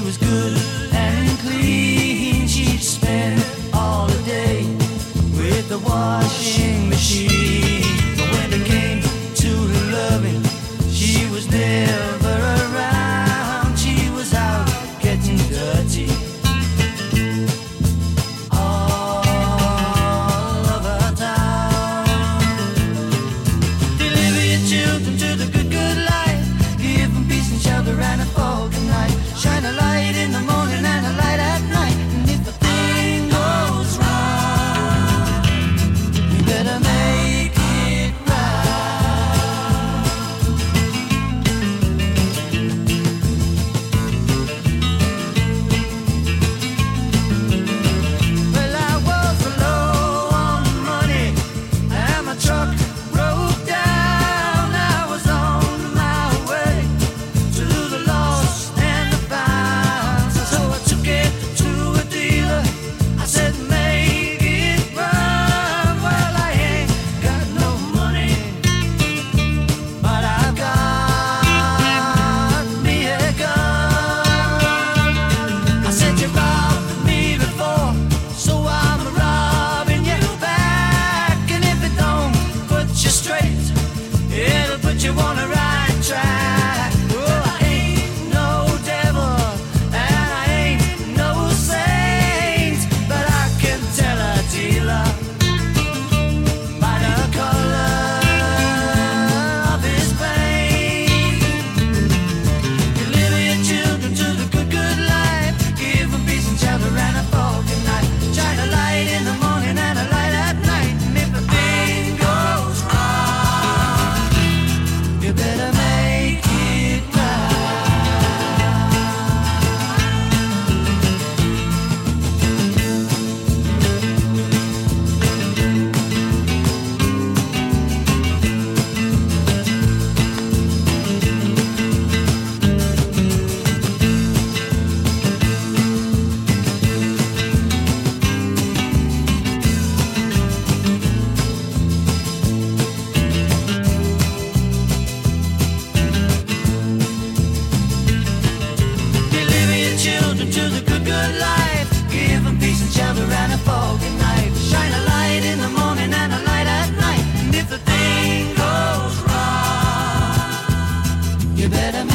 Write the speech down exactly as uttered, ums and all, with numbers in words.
was good and clean. She'd spend all the day with the washing machine. But when it came to loving, she was never around. She was out getting dirty all over town. Deliver your children to the good, good life. Give them peace and shelter and a foggy night. Shine a light in the morning and a light at night. And if the thing goes wrong, you better make it right. Well, I was low on money and my truck broke down. I was on my way to the lost and the found. So I took it to a dealer. I said, make it run. Well, I ain't got no money, but I've got me a gun. I said, you robbed me before, so I'm robbing you back. And if it don't put you straight, it'll put you on the right track. Oh, I ain't no devil and I ain't no saint, but I can tell a dealer by the color of his paint. Deliver your children to the good, good life. Give them peace and shelter and a foggy night. Shine a light in the morning and a light at night. And if the thing goes wrong, you better make it right. Deliver your children to the good, good life. Give them peace and shelter and a foggy night. Shine a light in the morning and a light at night. And if the thing goes wrong, you better